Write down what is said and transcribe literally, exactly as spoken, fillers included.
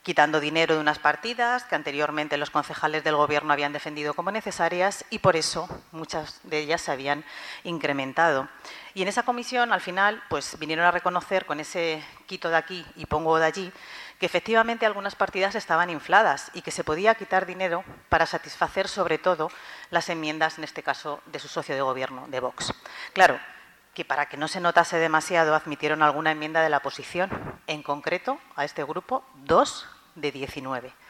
quitando dinero de unas partidas que anteriormente los concejales del Gobierno habían defendido como necesarias y por eso muchas de ellas se habían incrementado. Y en esa comisión, al final, pues vinieron a reconocer con ese quito de aquí y pongo de allí que efectivamente algunas partidas estaban infladas y que se podía quitar dinero para satisfacer sobre todo las enmiendas, en este caso, de su socio de Gobierno, de Vox. Claro, que para que no se notase demasiado admitieron alguna enmienda de la oposición, en concreto a este grupo, dos de diecinueve.